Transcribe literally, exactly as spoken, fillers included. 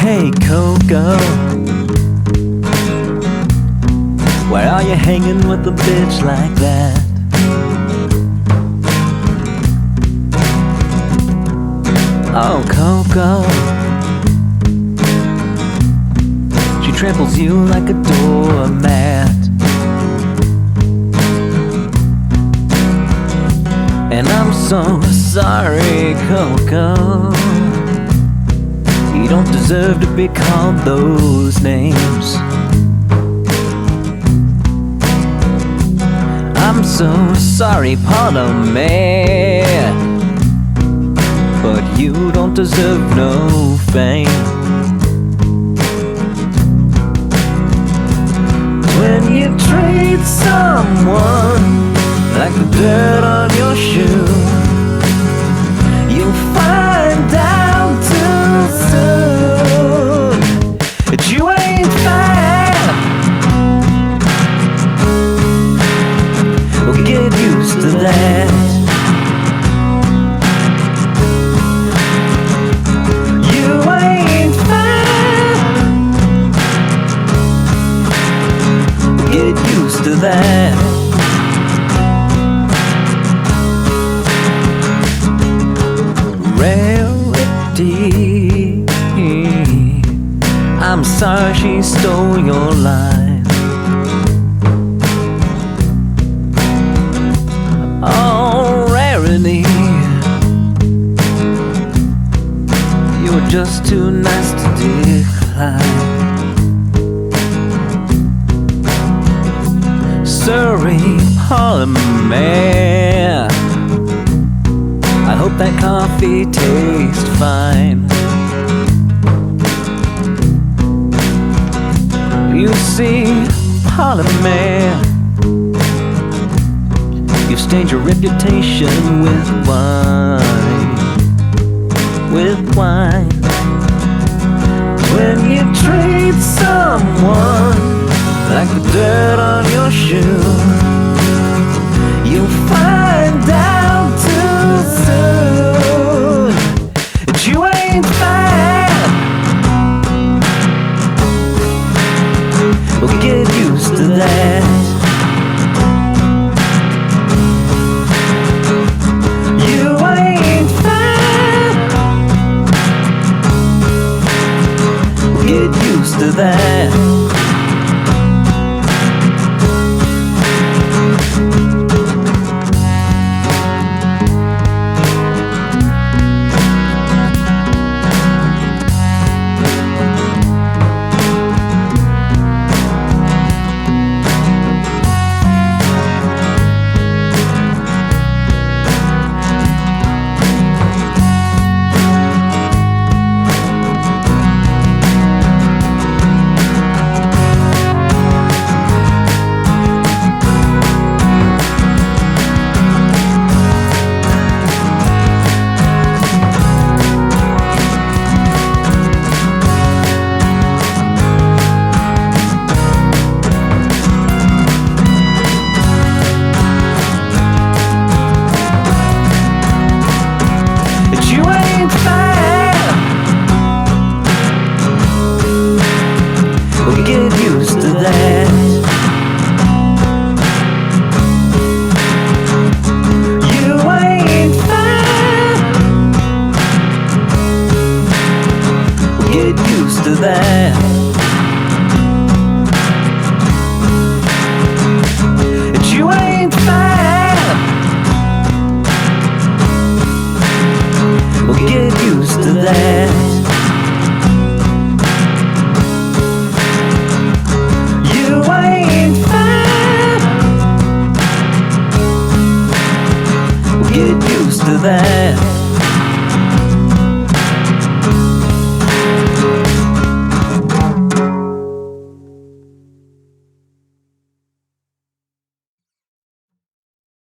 Hey Coco, why are you hanging with a bitch like that? Oh Coco, she tramples you like a doormat. And I'm so sorry, Coco, you don't deserve to be called those names. I'm so sorry, pardon me, but you don't deserve no fame. When you treat someone like the dirt on your shoe, you'll find out too soon that you ain't fine. Well, get used to that. You ain't fine. Get used to that. Rarity, I'm sorry she stole your line. Oh, Rarity, you were just too nice to decline. Sorry, pardon me, I hope that coffee tastes fine. You see, pardon me, you've stained your reputation with wine, with wine. When you treat someone like the dirt on your shoe, you'll find out too soon that you ain't fine. Well, get used to that. You ain't fine. Well, get used to that. Get used to that. You ain't fine. Get used to that.